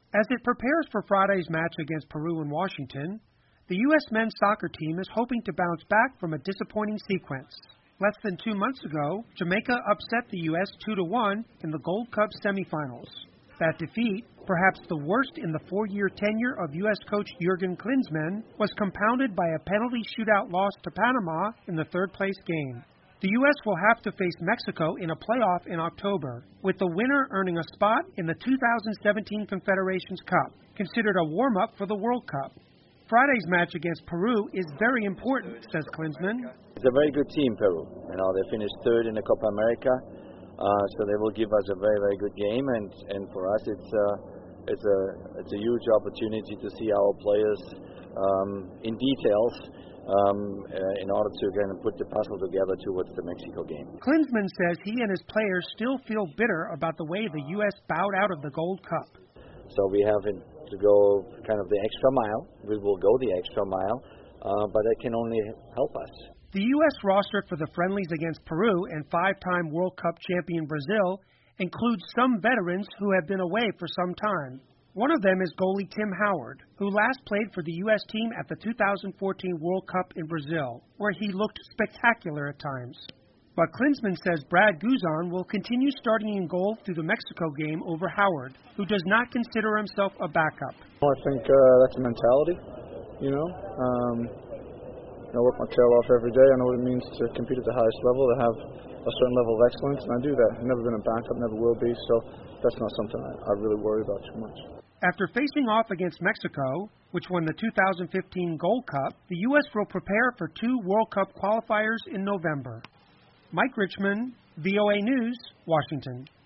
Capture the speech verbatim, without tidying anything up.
As it prepares for Friday's match against Peru in Washington, the U S men's soccer team is hoping to bounce back from a disappointing sequence. Less than two months ago, Jamaica upset the U S two to one in the Gold Cup semifinals. That defeat, perhaps the worst in the four-year tenure of U S coach Jurgen Klinsmann, was compounded by a penalty shootout loss to Panama in the third-place game. The U S will have to face Mexico in a playoff in October, with the winner earning a spot in the two thousand seventeen Confederations Cup, considered a warm-up for the World Cup. Friday's match against Peru is very important, says Klinsmann. It's a very good team, Peru. You know, they finished third in the Copa America, uh, so they will give us a very, very good game, and, and for us it's uh, it's a it's a huge opportunity to see our players um, in details. Um, uh, in order to again put the puzzle together towards the Mexico game. Klinsmann says he and his players still feel bitter about the way the U S bowed out of the Gold Cup. So we have to go kind of the extra mile. We will go the extra mile, uh, but that can only help us. The U S roster for the friendlies against Peru and five-time World Cup champion Brazil includes some veterans who have been away for some time. One of them is goalie Tim Howard, who last played for the U S team at the two thousand fourteen World Cup in Brazil, where he looked spectacular at times. But Klinsmann says Brad Guzan will continue starting in goal through the Mexico game over Howard, who does not consider himself a backup. I think uh, that's a mentality, you know. Um, I work my tail off every day. I know what it means to compete at the highest level, to have a certain level of excellence, and I do that. I've never been a backup, never will be, so that's not something I, I really worry about too much. After facing off against Mexico, which won the two thousand fifteen Gold Cup, the U S will prepare for two World Cup qualifiers in November. Mike Richman, V O A News, Washington.